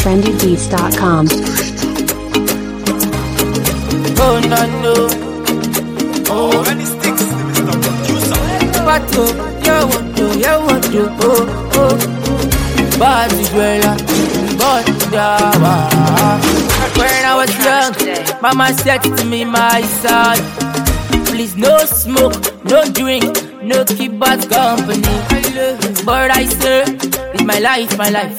trendybeats.com. Oh no no. Oh, any sticks, Mr. Producer. What you want to, oh. Bad Israel, but dawa. When I was young, Mama said to me, my son, please no smoke, no drink, no keep bad company. But I say, it's my life, my life.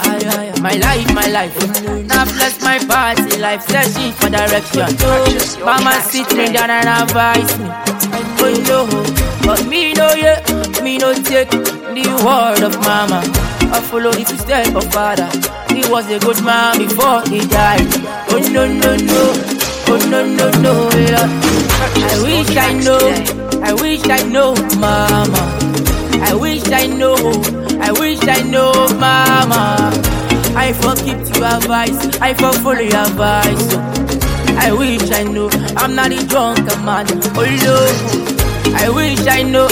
Now bless my party life, searching for direction. Mama sit me down and advise me. Oh no, but me no take the word of Mama. I follow the footsteps of Father. He was a good man before he died. Oh no, Lord. I wish I know, Mama. I wish I know, Mama. I for keep your advice, I for follow your advice. I wish I know, I'm not a drunken man. Oh Lord, I wish I know,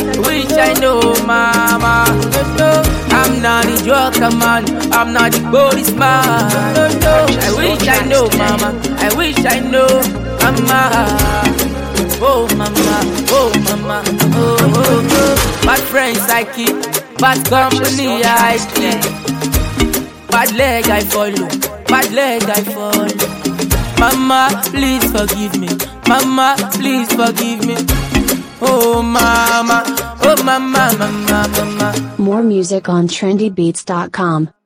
Mama. I'm not a drunken man, I'm not a policeman. I wish I know, Mama. I wish I know, Mama. Oh mama, oh. Bad friends I keep, bad company I keep. Bad leg I follow. Mama, please forgive me. Oh mama. More music on trendybeats.com.